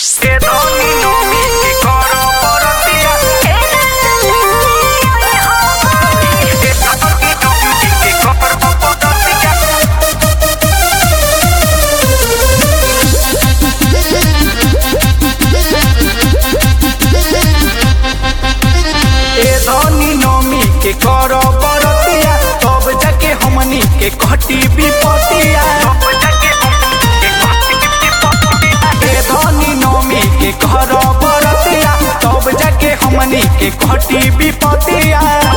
करो बरतिया तब जाके हमनी के कटी विपतिया धनी नमी के करो बरतिया तब जाके हमनी के कटी विपतिया।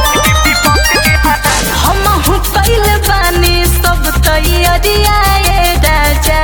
हमहु कइल बानी सब तैयारिया ए राजा,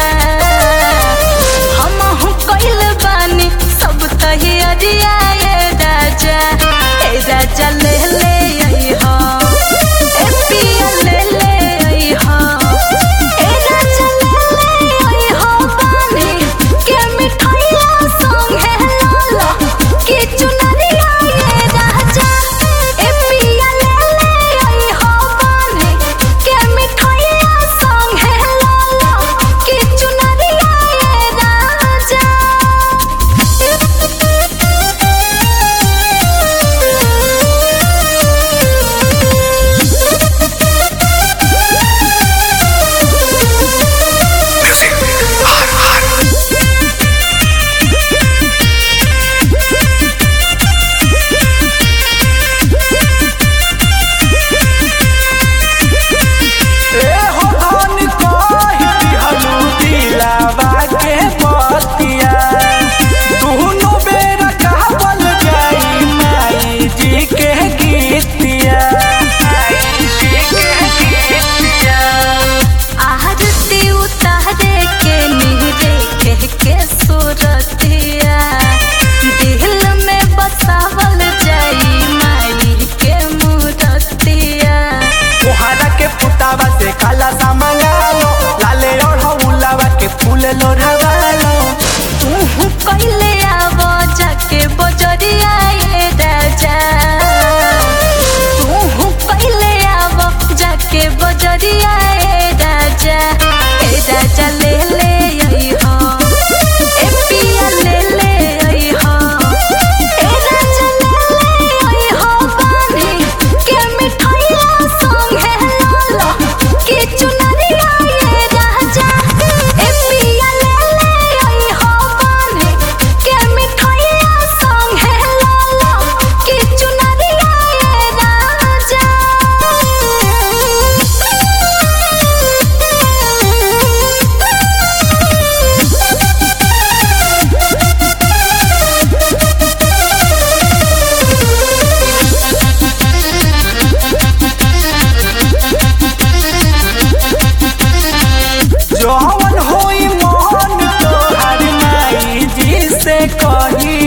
हमहु कइल बानी सब तैयारिया ए राजा। ए राजा ले ले अइहा, ए पिया ले ले अइहा, ए राजा ले ले अइहा बानी के मिठाइया संगे लाला के चुनरिया ए राजा। ए पिया ले ले अइहा बानी के मिठाइया संगे लाला के चुनरिया ए राजा। आरती उतारे के निहरे के सूरतिया, दिल में बसावल जाई माई के मूरतिया। कोहरा के पुतावा से काला सा मंगालो, लाले और हौलावा के फूल लोढ़वा लो। तू कइले आव जाके बजरिया ए राजा, तू कइले आव जाके बजरिया ए राजा। ए राजा ले ले अइहा, ए पिया ले ले अइहा, ए राजा ले ले अइहा बानी के मिठाइया संगे लाला के चुनरिया ए राजा। ए पिया ले ले अइहा बानी के मिठाइया संगे लाला के चुनरिया ए राजा। जौन होई मन तोहर माई जी से कही